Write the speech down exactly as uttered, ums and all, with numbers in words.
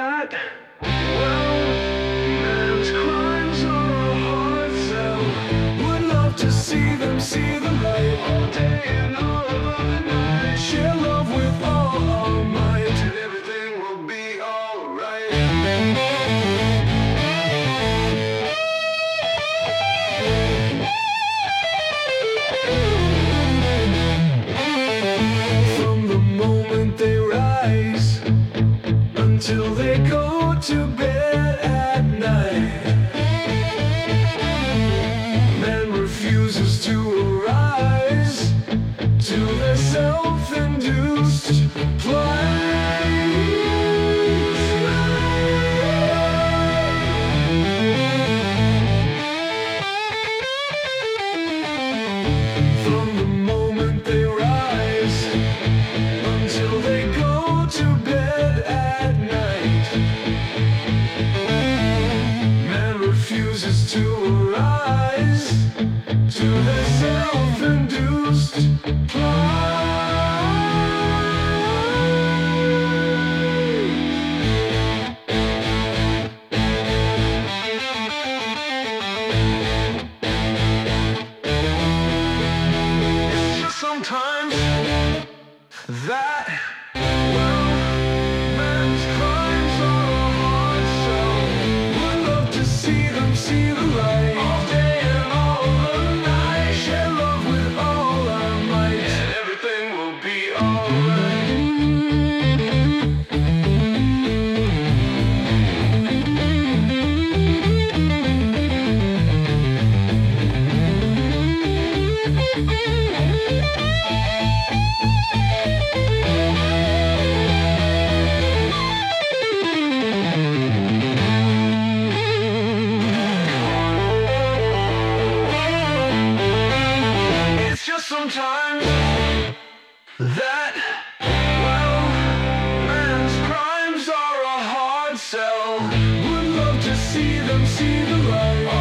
that, well, man's crimes are a hard sell. Would love to see them see the light all day and all of the night. Share love with all our might, and everything will be alright. From the moment they rise until they go to bed at night, man refuses to arise to their self-induced plight. From the moment they rise until they go to bed at night, man refuses to arise to their self-induced plight. It's just sometimes that, well, man's crimes are a hard sell. Would love to see them see the light all day and all the night. Share love with all our might, and everything will be alright. It's just sometimes that, well, man's crimes are a hard sell. Would love to see them see the light